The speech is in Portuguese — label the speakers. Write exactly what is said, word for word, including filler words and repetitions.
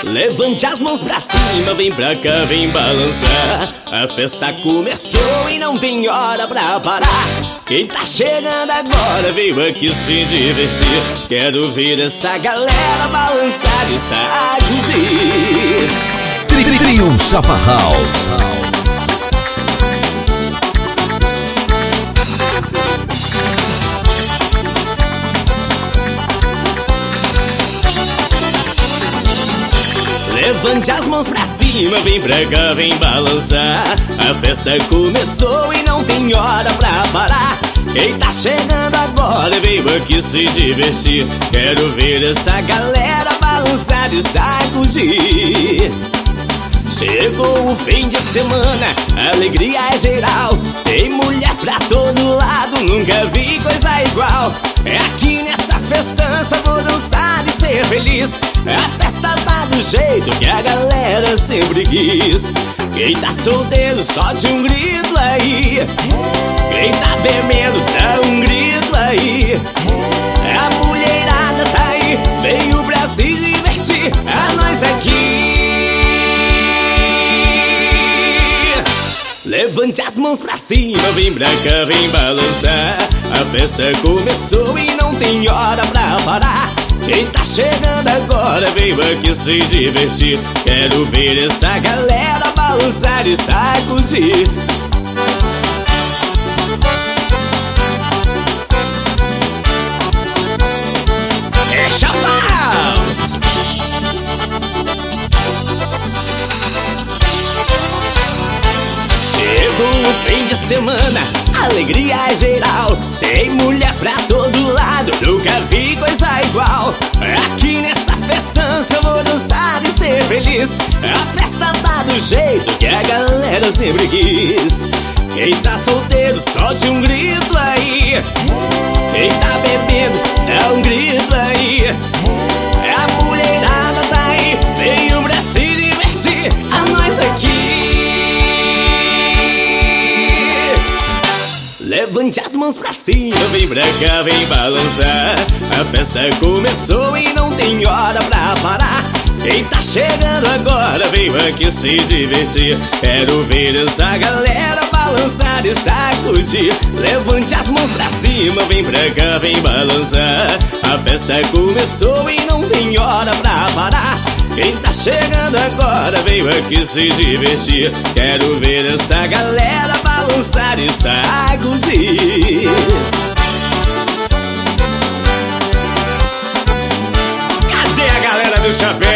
Speaker 1: Levante as mãos pra cima, vem pra cá, vem balançar. A festa começou e não tem hora pra parar. Quem tá chegando agora veio aqui se divertir. Quero ver essa galera balançar e sacudir.
Speaker 2: Tri Trio Chapa House.
Speaker 1: Levante as mãos pra cima, vem pra cá, vem balançar. A festa começou e não tem hora pra parar. Quem tá chegando agora veio aqui se divertir. Quero ver essa galera balançar e sacudir. Chegou o fim de semana, a alegria é geral. Tem mulher pra todo lado, nunca vi coisa igual. É aqui nessa festança, vou dançar e ser feliz. A festa tá do jeito que a galera sempre quis. Quem tá solteiro, solte um grito aí. Quem tá bebendo, dá um grito aí. A mulherada tá aí, veio pra se divertir. A nós aqui. Levante as mãos pra cima, vem pra cá, vem balançar. A festa começou e não tem hora pra parar. Quem tá chegando agora veio aqui se divertir. Quero ver essa galera balançar e sacudir. É Chapa House. Chegou o fim de semana, a alegria é geral. Tem mulher pra todo lado, nunca vi coisa igual. Aqui nessa festança eu vou dançar e ser feliz. A festa tá do jeito que a galera sempre quis. Quem tá solteiro, solte um grito aí. Quem tá bebendo, dá um grito aí. A mulherada tá aí, veio pra se divertir. A nós aqui. Levante as mãos pra cima, vem pra cá, vem balançar. A festa começou e não tem hora pra parar. Quem tá chegando agora veio aqui se divertir. Quero ver essa galera balançar e sacudir. Levante as mãos pra cima, vem pra cá, vem balançar. A festa começou e não tem hora pra parar. Quem tá chegando agora veio aqui se divertir. Quero ver essa galera balançar e sacudir. Cadê a galera do chapéu?